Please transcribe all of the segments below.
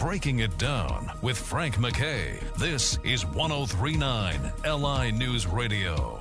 Breaking It Down with Frank McKay. This is 1039 LI News Radio.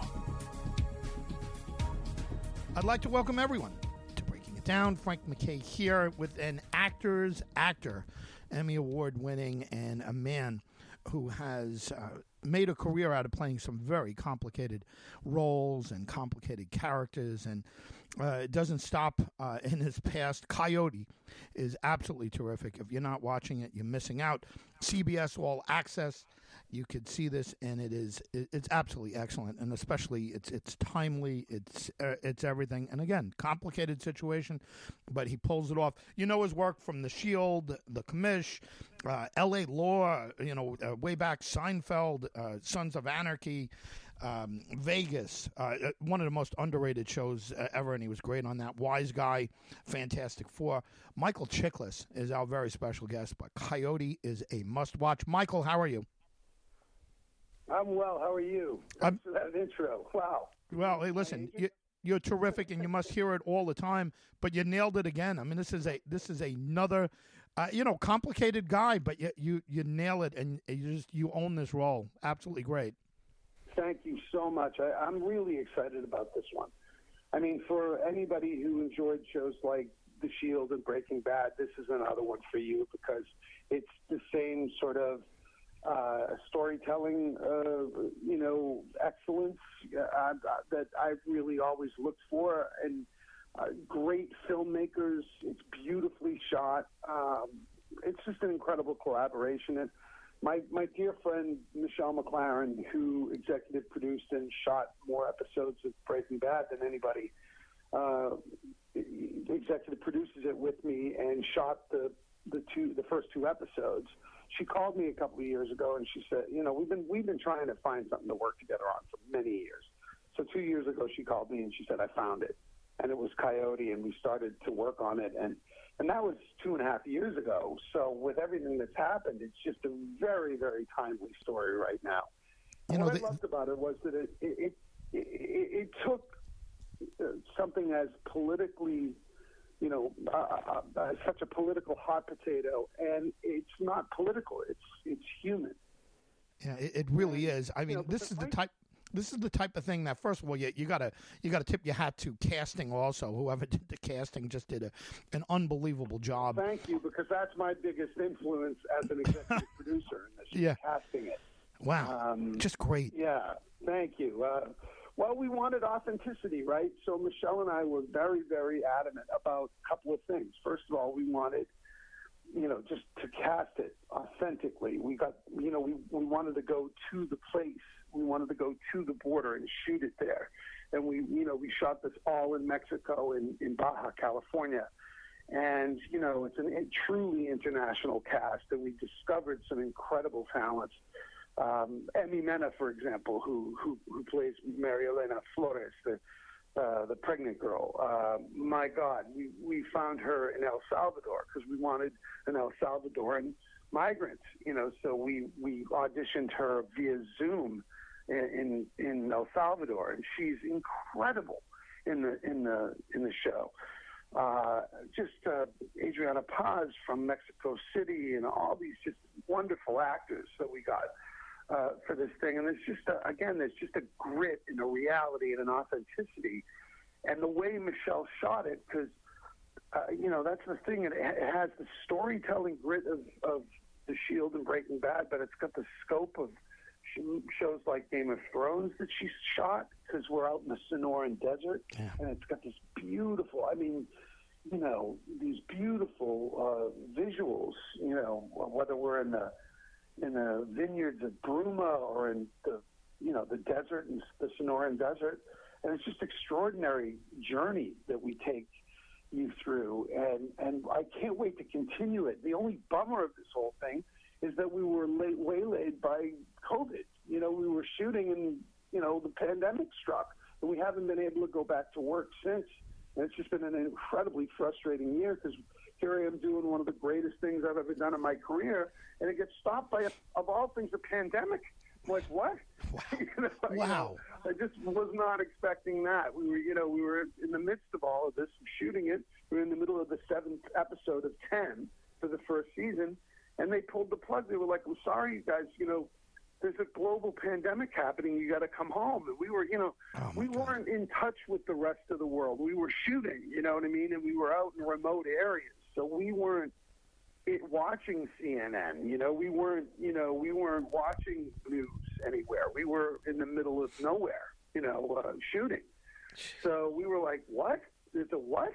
I'd like to welcome everyone to Breaking It Down. Frank McKay here with an actor's actor, Emmy Award winning, and a man who has made a career out of playing some very complicated roles and complicated characters, and it doesn't stop in his past. Coyote is absolutely terrific. If you're not watching it, you're missing out. CBS All Access, you could see this, and it's absolutely excellent, and especially it's timely, it's everything. And again, complicated situation, but he pulls it off. You know his work from The Shield, The Commish, L.A. Law, way back Seinfeld, Sons of Anarchy, Vegas, one of the most underrated shows ever, and he was great on that. Wise Guy, Fantastic Four. Michael Chiklis is our very special guest, but Coyote is a must-watch. Michael, how are you? I'm well. How are you? Thanks for that intro. Wow. Well, hey, listen, you're terrific, and you must hear it all the time. But you nailed it again. I mean, this is another, complicated guy, but you nail it, and you own this role. Absolutely great. Thank you so much. I'm really excited about this one. I mean, for anybody who enjoyed shows like The Shield and Breaking Bad, this is another one for you because it's the same sort of storytelling, excellence that I really always looked for, and great filmmakers. It's beautifully shot. It's just an incredible collaboration. And my dear friend Michelle MacLaren, who executive produced and shot more episodes of Breaking Bad than anybody, executive produces it with me and shot the first two episodes. She called me a couple of years ago and she said, we've been trying to find something to work together on for many years. So 2 years ago she called me and she said, I found it. And it was Coyote, and we started to work on it. And that was 2.5 years ago. So with everything that's happened, it's just a very, very timely story right now. And what I loved about it was that it took something as politically, such a political hot potato, and it's not political. It's human. Yeah, it really is. I mean, this is the type of thing that, first of all, you gotta tip your hat to casting also. Whoever did the casting just did an unbelievable job. Thank you, because that's my biggest influence as an executive producer in this. Yeah, casting it. Wow, just great. Yeah, thank you. Well, we wanted authenticity, right? So Michelle and I were very, very adamant about a couple of things. First of all, we wanted, just to cast it authentically. We got, we wanted to go to the place. We wanted to go to the border and shoot it there. And we shot this all in Mexico, in Baja, California. And, it's a truly international cast, and we discovered some incredible talents. Emmy Mena, for example, who plays Maria Elena Flores, the pregnant girl. My God, we found her in El Salvador because we wanted an El Salvadoran migrant. So we auditioned her via Zoom in El Salvador, and she's incredible in the show. Adriana Paz from Mexico City, and all these just wonderful actors that we got for this thing. And there's just a grit and a reality and an authenticity. And the way Michelle shot it, because, that's the thing. It has the storytelling grit of The Shield and Breaking Bad, but it's got the scope of shows like Game of Thrones that she shot, because we're out in the Sonoran Desert. Yeah. And it's got this beautiful, these beautiful visuals, whether we're in the vineyards of Bruma or in the desert and the Sonoran Desert. And it's just extraordinary journey that we take you through. And I can't wait to continue it. The only bummer of this whole thing is that we were waylaid by COVID. We were shooting and, the pandemic struck. And we haven't been able to go back to work since. And it's just been an incredibly frustrating year because here I am doing one of the greatest things I've ever done in my career, and it gets stopped by, of all things, a pandemic. I'm like, what? Wow. I just was not expecting that. We were in the midst of all of this, shooting it. We were in the middle of the 7th episode of 10 for the first season, and they pulled the plug. They were like, "I'm sorry, you guys. There's a global pandemic happening. You got to come home." And we were, we weren't in touch with the rest of the world. We were shooting, you know what I mean? And we were out in remote areas, so we weren't watching CNN. We weren't watching news anywhere. We were in the middle of nowhere, shooting. So we were like, "What? There's a what?"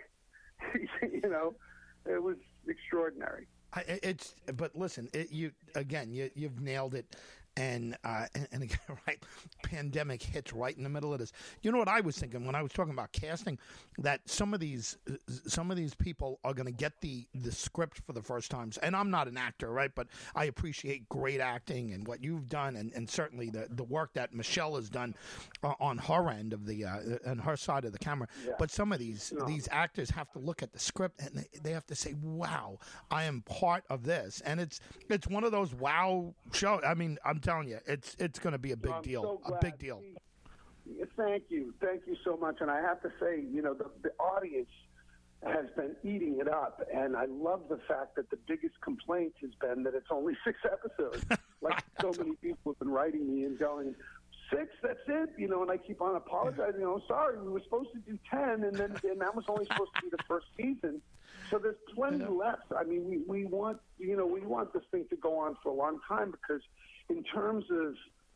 It was extraordinary. But listen, you've nailed it. And again, right, pandemic hits right in the middle of this. You know what I was thinking when I was talking about casting? That some of these people are going to get the script for the first times. And I'm not an actor, right? But I appreciate great acting and what you've done, and certainly the work that Michelle has done on her end of on her side of the camera. Yeah. But some of these actors have to look at the script and they have to say, "Wow, I am part of this." And it's one of those wow shows. I mean, I'm telling you, it's going to be a big deal. So a big deal. Thank you so much. And I have to say, the audience has been eating it up, and I love the fact that the biggest complaint has been that it's only 6 episodes. Like so many people have been writing me and going, 6, that's it, and I keep on apologizing. Sorry, we were supposed to do 10, and that was only supposed to be the first season. So there's plenty left. I mean, we want this thing to go on for a long time, because in terms of,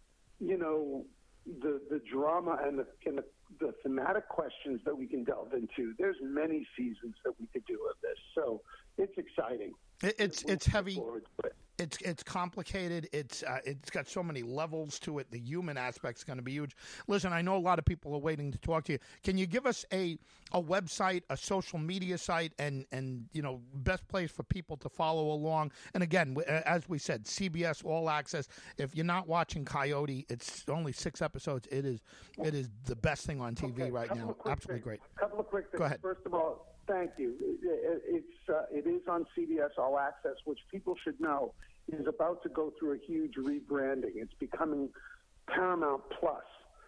the drama and the thematic questions that we can delve into, there's many seasons that we could do of this. So it's exciting. It's heavy. It's complicated. It's got so many levels to it. The human aspect's going to be huge. Listen, I know a lot of people are waiting to talk to you. Can you give us a website, a social media site, and best place for people to follow along? And again, as we said, CBS All Access. If you're not watching Coyote, it's only 6 episodes. It is the best thing on TV right now. Absolutely great. A couple of quick things. Go ahead. First of all, thank you. It is on CBS All Access, which people should know is about to go through a huge rebranding. It's becoming Paramount Plus.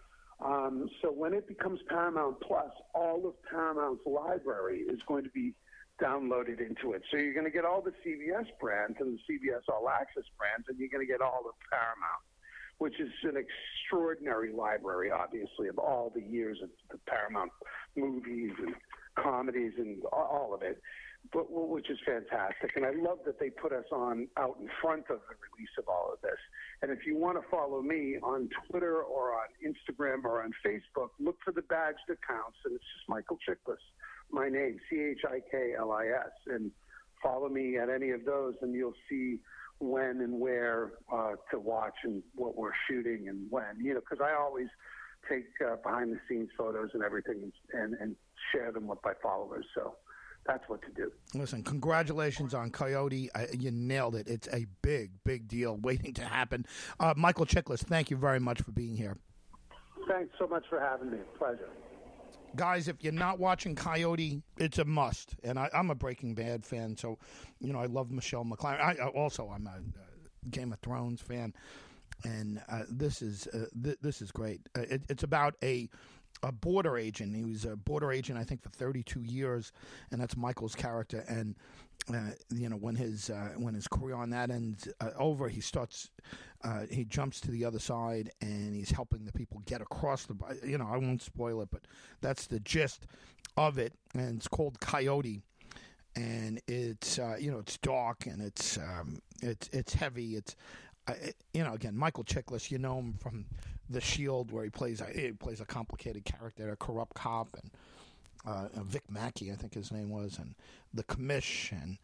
So when it becomes Paramount Plus, all of Paramount's library is going to be downloaded into it. So you're going to get all the CBS brands and the CBS All Access brands, and you're going to get all of Paramount, which is an extraordinary library, obviously, of all the years of the Paramount movies and comedies and all of it, but which is fantastic. And I love that they put us out in front of the release of all of this. And if you want to follow me on Twitter or on Instagram or on Facebook, look for the badged accounts, and it's just Michael Chiklis, my name, Chiklis, and follow me at any of those, and you'll see when and where to watch and what we're shooting and when, because I always take behind-the-scenes photos and everything and share them with my followers. So that's what to do. Listen, congratulations on Coyote. You nailed it. It's a big, big deal waiting to happen. Michael Chiklis, thank you very much for being here. Thanks so much for having me. Pleasure. Guys, if you're not watching Coyote, it's a must. And I'm a Breaking Bad fan, so, I love Michelle McLaren. I'm a Game of Thrones fan. And this is great. It's about a border agent. He was a border agent, I think, for 32 years, and that's Michael's character. And when his career on that ends over, he jumps to the other side, and he's helping the people get across the. I won't spoil it, but that's the gist of it. And it's called Coyote. And it's it's dark, and it's heavy. It's again, Michael Chiklis, you know him from The Shield, where he plays a complicated character, a corrupt cop, and Vic Mackey, I think his name was, and The Commish, and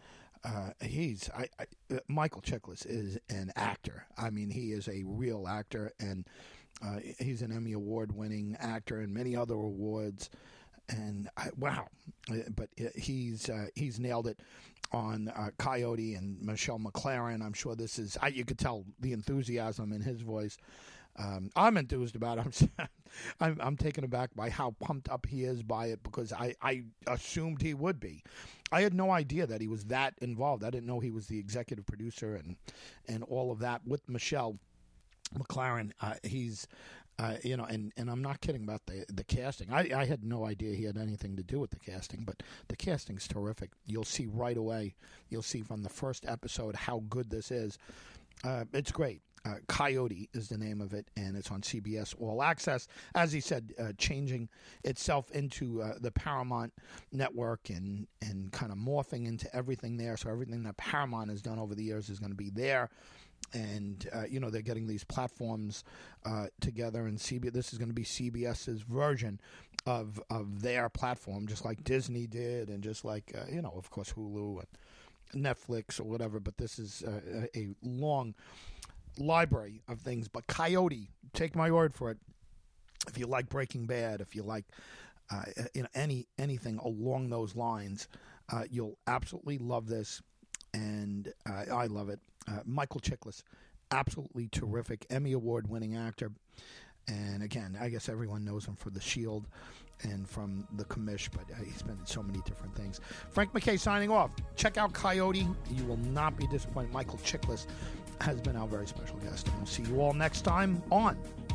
Michael Chiklis is an actor. I mean, he is a real actor, and he's an Emmy Award-winning actor and many other awards. And wow! But he's nailed it on Coyote and Michelle McLaren. I'm sure this is. You could tell the enthusiasm in his voice. I'm enthused about it. I'm taken aback by how pumped up he is by it, because I assumed he would be. I had no idea that he was that involved. I didn't know he was the executive producer and all of that with Michelle McLaren. He's And I'm not kidding about the casting. I had no idea he had anything to do with the casting, but the casting's terrific. You'll see right away. You'll see from the first episode how good this is. It's great. Coyote is the name of it, and it's on CBS All Access. As he said, changing itself into the Paramount network and kind of morphing into everything there. So everything that Paramount has done over the years is going to be there. And, they're getting these platforms together, and this is going to be CBS's version of their platform, just like Disney did, and just like, of course, Hulu and Netflix or whatever. But this is a long library of things. But Coyote, take my word for it, if you like Breaking Bad, if you like anything along those lines, you'll absolutely love this. And I love it. Michael Chiklis, absolutely terrific, Emmy Award-winning actor. And again, I guess everyone knows him for The Shield and from The Commish, but he's been in so many different things. Frank McKay signing off. Check out Coyote. You will not be disappointed. Michael Chiklis has been our very special guest. And we'll see you all next time on